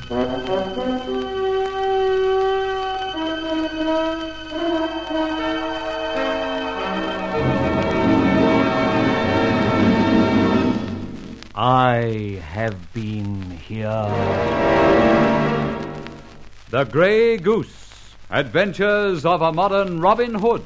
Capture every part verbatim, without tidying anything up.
I have been here. The Grey Goose, Adventures of a Modern Robin Hood.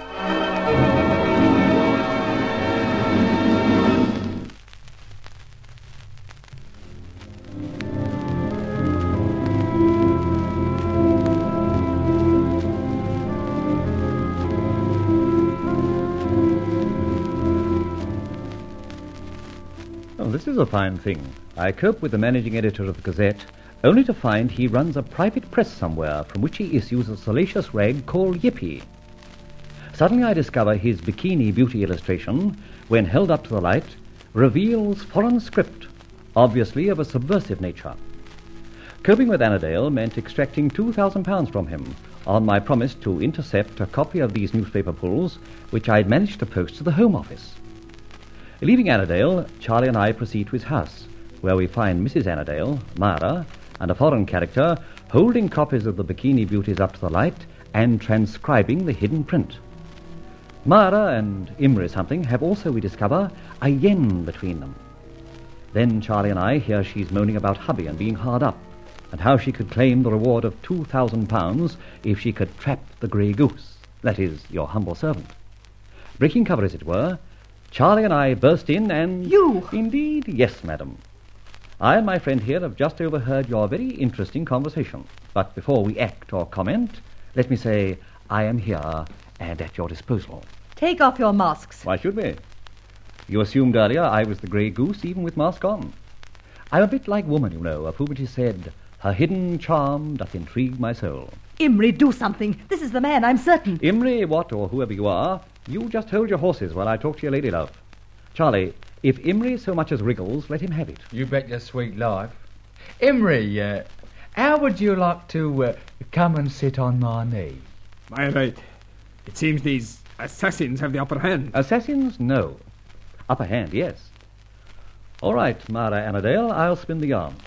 This is a fine thing. I cope with the managing editor of the Gazette, only to find he runs a private press somewhere from which he issues a salacious rag called Yippee. Suddenly I discover his bikini beauty illustration, when held up to the light, reveals foreign script, obviously of a subversive nature. Coping with Annandale meant extracting two thousand pounds from him on my promise to intercept a copy of these newspaper pulls, which I'd managed to post to the Home Office. Leaving Annandale, Charlie and I proceed to his house, where we find Missus Annandale, Myra, and a foreign character holding copies of the Bikini Beauties up to the light and transcribing the hidden print. Myra and Imry something have also, we discover, a yen between them. Then Charlie and I hear she's moaning about hubby and being hard up, and how she could claim the reward of two thousand pounds if she could trap the Grey Goose, that is, your humble servant. Breaking cover, as it were, Charlie and I burst in and... You! Indeed, yes, madam. I and my friend here have just overheard your very interesting conversation. But before we act or comment, let me say I am here and at your disposal. Take off your masks. Why should we? You assumed earlier I was the Grey Goose, even with mask on. I'm a bit like woman, you know, of whom it is said, her hidden charm doth intrigue my soul. Imry, do something. This is the man, I'm certain. Imry, what, or whoever you are, you just hold your horses while I talk to your lady love. Charlie, if Imry so much as wriggles, let him have it. You bet your sweet life. Imry, uh, how would you like to uh, come and sit on my knee? My right. It seems these assassins have the upper hand. Assassins? No. Upper hand, yes. All right, Myra Annandale, I'll spin the yarn.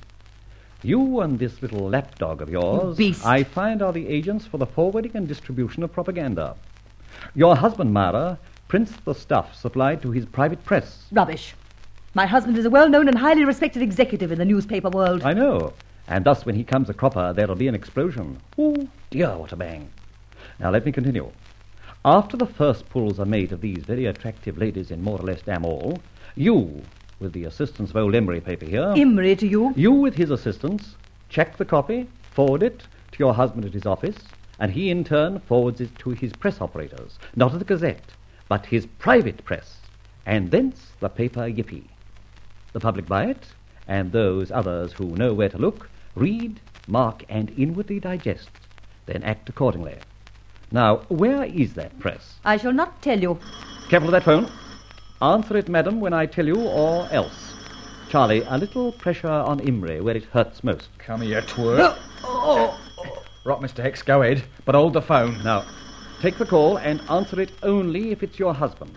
You and this little lapdog of yours, Beast. I find, are the agents for the forwarding and distribution of propaganda. Your husband, Myra, prints the stuff supplied to his private press. Rubbish. My husband is a well-known and highly respected executive in the newspaper world. I know. And thus, when he comes a cropper, there'll be an explosion. Oh, dear, what a bang. Now, let me continue. After the first pulls are made of these very attractive ladies in more or less damn all, you, with the assistance of old Imry paper here... Imry to you? You, with his assistance, check the copy, forward it to your husband at his office, and he, in turn, forwards it to his press operators, not the Gazette, but his private press, and thence the paper Yippee. The public buy it, and those others who know where to look, read, mark, and inwardly digest, then act accordingly. Now, where is that press? I shall not tell you. Careful of that phone. Answer it, madam, when I tell you, or else. Charlie, a little pressure on Imry, where it hurts most. Come here, twerp. Oh. Right, Mister Hex, go ahead, but hold the phone. Now, take the call and answer it only if it's your husband.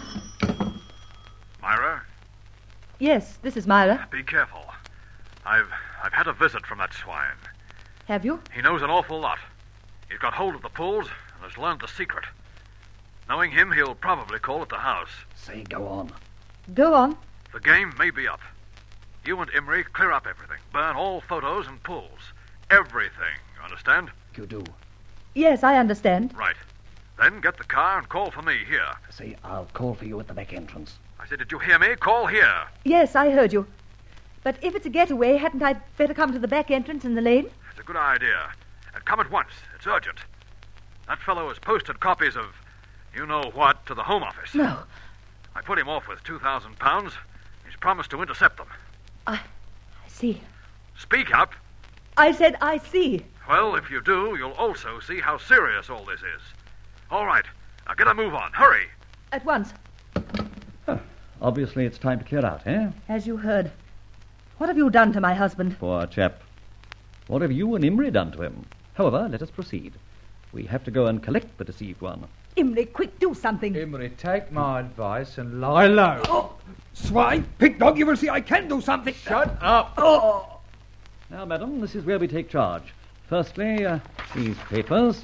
Myra? Yes, this is Myra. Be careful. I've I've had a visit from that swine. Have you? He knows an awful lot. He's got hold of the pulls and has learned the secret. Knowing him, he'll probably call at the house. Say, go on. Go on. The game may be up. You and Imry clear up everything. Burn all photos and pulls. Everything, you understand? You do. Yes, I understand. Right. Then get the car and call for me here. Say, I'll call for you at the back entrance. I said, did you hear me? Call here. Yes, I heard you. But if it's a getaway, hadn't I better come to the back entrance in the lane? It's a good idea. And come at once. It's urgent. That fellow has posted copies of you-know-what to the Home Office. No. I put him off with two thousand pounds. He's promised to intercept them. I, I see. Speak up. I said I see. Well, if you do, you'll also see how serious all this is. All right. Now get a move on. Hurry. At once. Huh. Obviously, it's time to clear out, eh? As you heard. What have you done to my husband? Poor chap. What have you and Imry done to him? However, let us proceed. We have to go and collect the deceived one. Imry, quick, do something. Imry, take my advice and lie low. Oh, swine, pig dog, you will see I can do something. Shut up. Oh. Now, madam, this is where we take charge. Firstly, uh, these papers.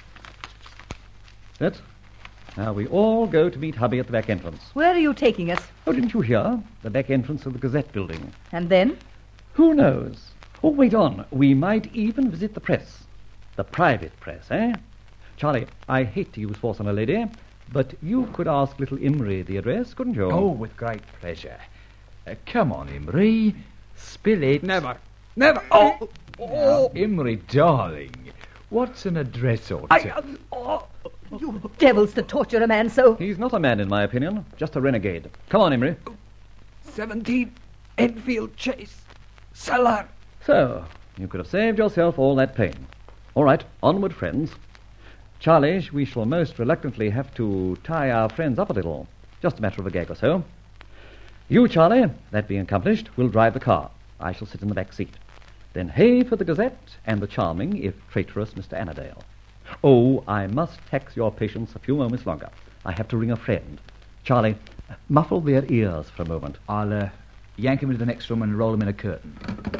That. Now, we all go to meet hubby at the back entrance. Where are you taking us? Oh, didn't you hear? The back entrance of the Gazette building. And then? Who knows? Oh, wait on. We might even visit the press. The private press, eh? Charlie, I hate to use force on a lady, but you could ask little Imrie the address, couldn't you? Oh, with great pleasure. Uh, come on, Imrie. Spill it. Never. Never. Oh! Now, Imrie, darling, what's an address or two? I, uh, oh. You devils to torture a man so. He's not a man, in my opinion. Just a renegade. Come on, Imrie. seventeen Enfield Chase. Cellar. So, you could have saved yourself all that pain. All right, onward, friends. Charlie, we shall most reluctantly have to tie our friends up a little. Just a matter of a gag or so. You, Charlie, that being accomplished, will drive the car. I shall sit in the back seat. Then hey for the Gazette and the charming, if traitorous, Mister Annandale. Oh, I must tax your patience a few moments longer. I have to ring a friend. Charlie, muffle their ears for a moment. I'll uh, yank him into the next room and roll him in a curtain.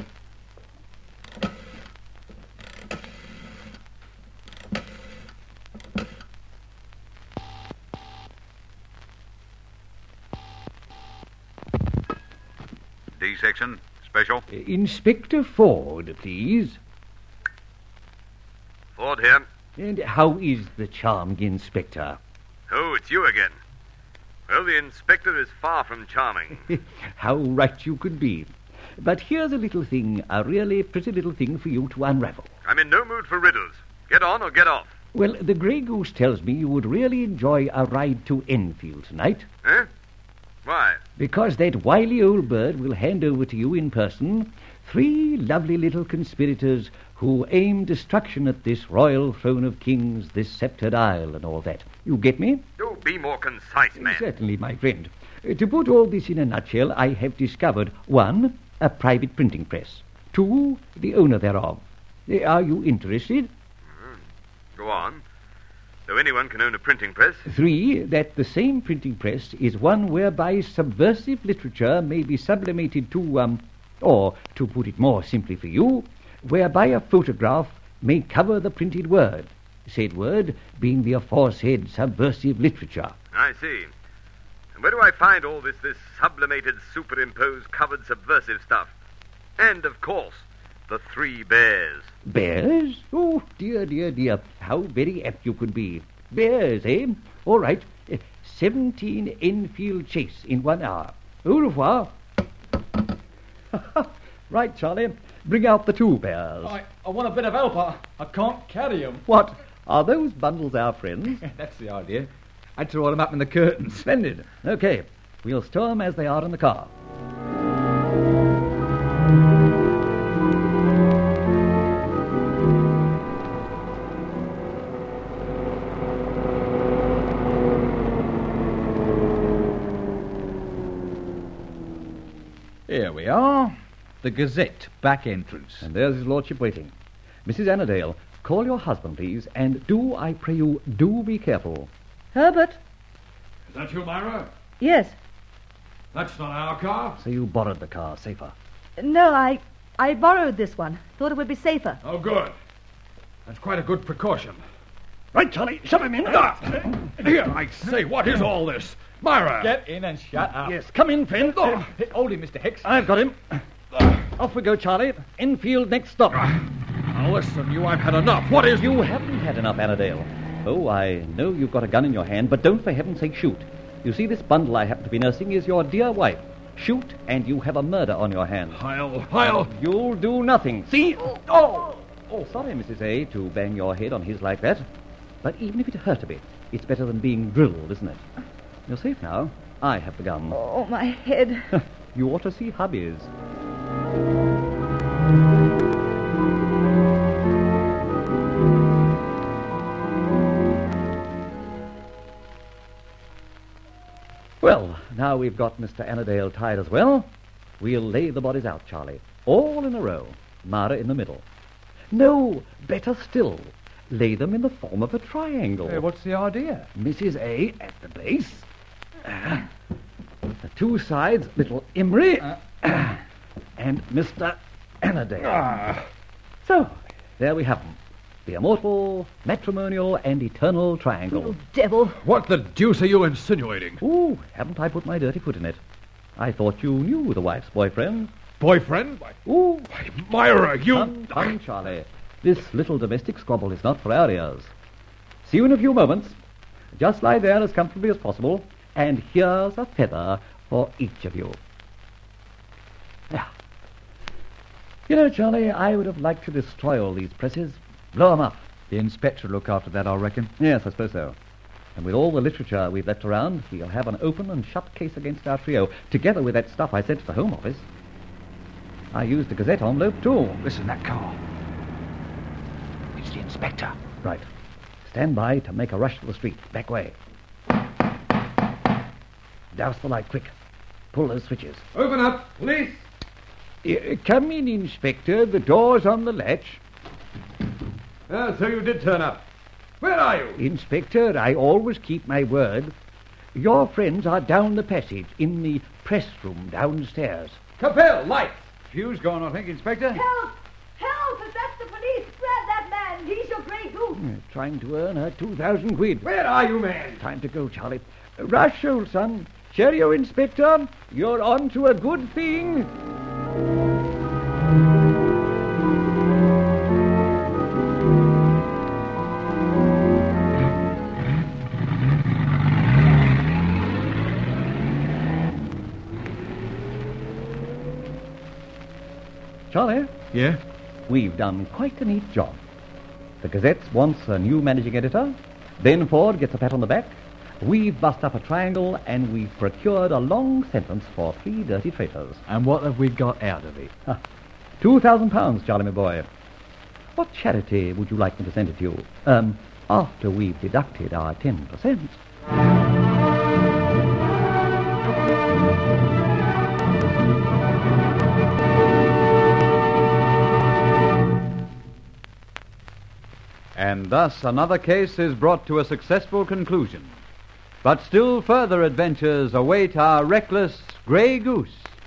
D section, special. Inspector Ford, please. Ford here. And how is the charming inspector? Oh, it's you again. Well, the inspector is far from charming. How right you could be. But here's a little thing, a really pretty little thing for you to unravel. I'm in no mood for riddles. Get on or get off. Well, the Grey Goose tells me you would really enjoy a ride to Enfield tonight. Eh? Why? Because that wily old bird will hand over to you in person three lovely little conspirators who aim destruction at this royal throne of kings, this sceptred isle, and all that. You get me? Do be more concise, man. Certainly, my friend. Uh, to put all this in a nutshell, I have discovered, one, a private printing press. Two, the owner thereof. Uh, Are you interested? Go on. Though anyone can own a printing press. Three, that the same printing press is one whereby subversive literature may be sublimated to, um, or, to put it more simply for you, whereby a photograph may cover the printed word, said word being the aforesaid subversive literature. I see. And where do I find all this, this sublimated, superimposed, covered subversive stuff? And, of course, the three bears. Bears? Oh, dear, dear, dear. How very apt you could be. Bears, eh? All right. Uh, Seventeen Enfield Chase in one hour. Au revoir. Right, Charlie. Bring out the two bears. I, I want a bit of help. I, I can't carry them. What? Are those bundles our friends? That's the idea. I'd roll him up in the curtains. Splendid. Okay. We'll store them as they are in the car. Here we are. The Gazette, back entrance. And there's his lordship waiting. Missus Annandale, call your husband, please, and do, I pray you, do be careful. Herbert? Is that you, Myra? Yes. That's not our car. So you borrowed the car, safer. No, I I borrowed this one. Thought it would be safer. Oh, good. That's quite a good precaution. Right, Charlie, shove him in. Ah, here, I say, what is all this? Myra! Get in and shut up. Yes, come in, friend. Oh, hold him, Mister Hicks. I've got him. Off we go, Charlie. Enfield next stop. Now, listen, you, I've had enough. What is... You haven't had enough, Annandale. Oh, I know you've got a gun in your hand, but don't for heaven's sake shoot. You see, this bundle I happen to be nursing is your dear wife. Shoot, and you have a murder on your hands. I'll... I'll... You'll do nothing. See? Oh! Oh, sorry, Missus A, to bang your head on his like that. But even if it hurt a bit, it's better than being drilled, isn't it? You're safe now. I have the gun. Oh, my head. You ought to see hubby's. Well, now we've got Mister Annandale tied as well, we'll lay the bodies out, Charlie. All in a row. Mara in the middle. No, better still. Lay them in the form of a triangle. Hey, what's the idea? Missus A at the base. Uh, the two sides, little Imrie. Uh, and Mister and a day. Ah. So, there we have them. The immortal, matrimonial, and eternal triangle. You devil. What the deuce are you insinuating? Ooh, haven't I put my dirty foot in it? I thought you knew the wife's boyfriend. Boyfriend? Ooh, Why, Myra, you... come, come, Charlie. This little domestic squabble is not for our ears. See you in a few moments. Just lie there as comfortably as possible, and here's a feather for each of you. Now, you know, Charlie, I would have liked to destroy all these presses, blow 'em up. The inspector will look after that, I reckon. Yes, I suppose so. And with all the literature we've left around, he'll have an open and shut case against our trio, together with that stuff I sent to the Home Office. I used the Gazette envelope, too. Listen, that car. It's the inspector. Right. Stand by to make a rush to the street. Back way. Douse the light, quick. Pull those switches. Open up, police! Uh, come in, Inspector. The door's on the latch. Ah, so you did turn up. Where are you? Inspector, I always keep my word. Your friends are down the passage, in the press room downstairs. Capel, light! Fuse gone, I think, Inspector. Help! Help! If that's the police, grab that man. He's your grey goose. Uh, trying to earn her two thousand quid. Where are you, man? Time to go, Charlie. Uh, rush, old son. Cheerio, Inspector. You're on to a good thing. Charlie, Yeah? we've done quite a neat job. The Gazette wants a new managing editor. Ben Ford gets a pat on the back. We've bust up a triangle, and we've procured a long sentence for three dirty traitors. And what have we got out of it? Huh. Two thousand pounds, Charlie, my boy. What charity would you like me to send it to you? Um, after we've deducted our ten percent. And thus another case is brought to a successful conclusion. But still further adventures await our reckless Grey Goose.